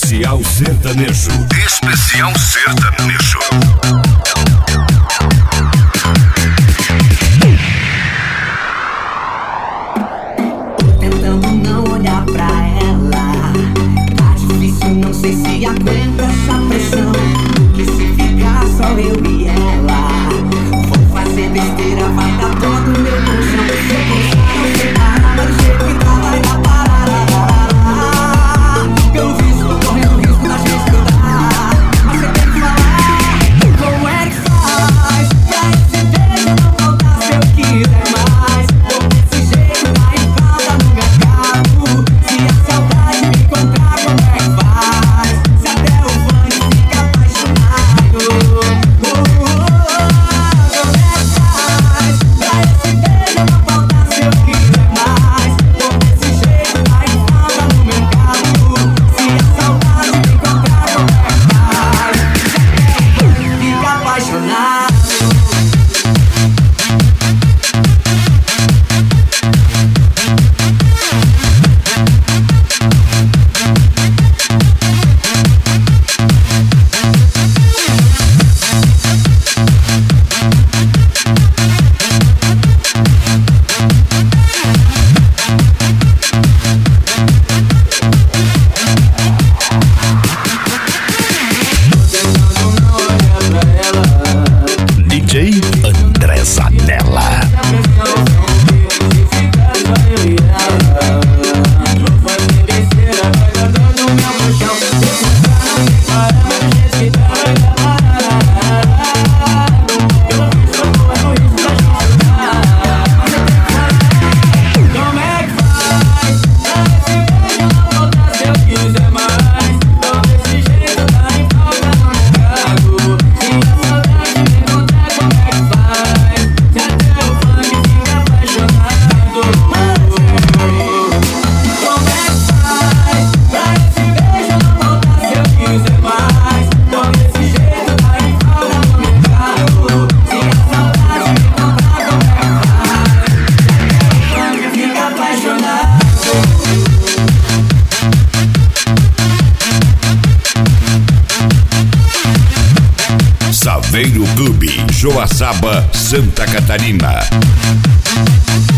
Especial Sertanejo. Especial Sertanejo. Tentando não olhar pra ela, tá difícil, não sei se aguenta essa pressão. Que se ficar só eu e ela, vou fazer besteira, vai dar todo o meu colchão. Se eu gostar, não sei parar, mas do jeito que tá vai dar parar. Pelo visto, tô correndo risco da gente grudar. Mas você tem que falar, como é que faz pra esse beijo não voltar se eu quiser mais? Ou desse jeito vai em falta no mercado. Se a saudade me encontrar, como é que faz? Se até o fã fica apaixonado. Como é que faz pra esse beijo não voltar se eu quiser mais? Ou desse jeito vai em falta no mercado. Se a saudade me encontrar, como é que faz? Se até o fã fica apaixonado. DJ André Zanella. Saveiro Clube, Joaçaba, Santa Catarina.